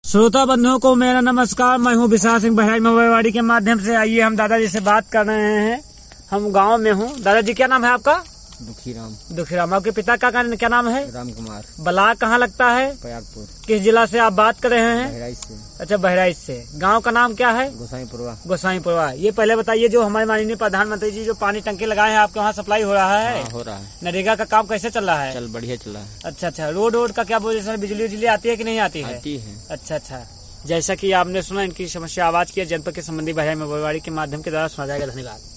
श्रोता बंधुओं को मेरा नमस्कार। मैं हूँ विशाल सिंह बहराइच मोबाइलवाड़ी के माध्यम से। आइए हम दादाजी से बात कर रहे हैं। हम गांव में हूँ। दादाजी क्या नाम है आपका? दुखीराम। आपके पिता का क्या नाम है? राम कुमार। ब्लॉक कहाँ लगता है? प्रयागपुर। किस जिला से आप बात कर रहे हैं? बहराइच से। अच्छा, बहराइच से। गांव का नाम क्या है? गोसाईपुरवा। ये पहले बताइए, जो हमारे माननीय प्रधानमंत्री जी जो पानी टंकी लगाए हैं, आपके वहाँ सप्लाई हो रहा है? हो रहा है। नरेगा का काम कैसे चल रहा है? चल बढ़िया चल रहा है। अच्छा। रोड का क्या पोजीशन? बिजली आती है कि नहीं आती है? आती है। अच्छा। जैसा कि आपने सुना, इनकी समस्या आवाज की जनपद के संबंधी बहराइच मोबाइलवाड़ी के माध्यम के द्वारा सुना जाएगा। धन्यवाद।